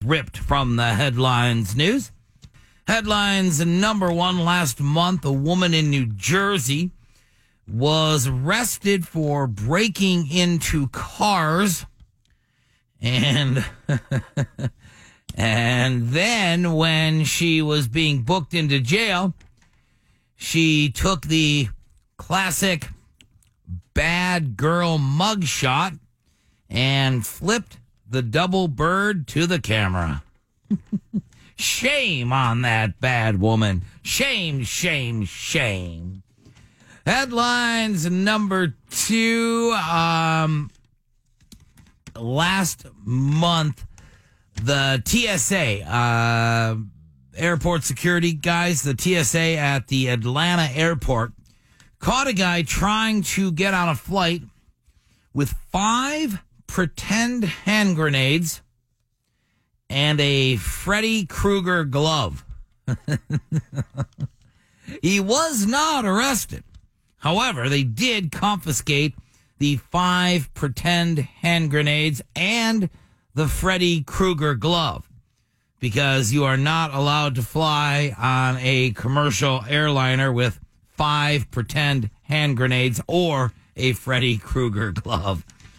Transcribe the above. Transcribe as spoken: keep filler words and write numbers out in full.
ripped from the headlines news. Headlines number one: last month, a woman in New Jersey was arrested for breaking into cars. And and then when she was being booked into jail, she took the classic bad girl mugshot and flipped the double bird to the camera. Shame on that bad woman. Shame, shame, shame. Headlines number two. Um, last month, the T S A, uh, airport security guys, the T S A at the Atlanta airport caught a guy trying to get on a flight with five pretend hand grenades and a Freddy Krueger glove. He was not arrested. However, they did confiscate the five pretend hand grenades and the Freddy Krueger glove, because you are not allowed to fly on a commercial airliner with five pretend hand grenades or a Freddy Krueger glove.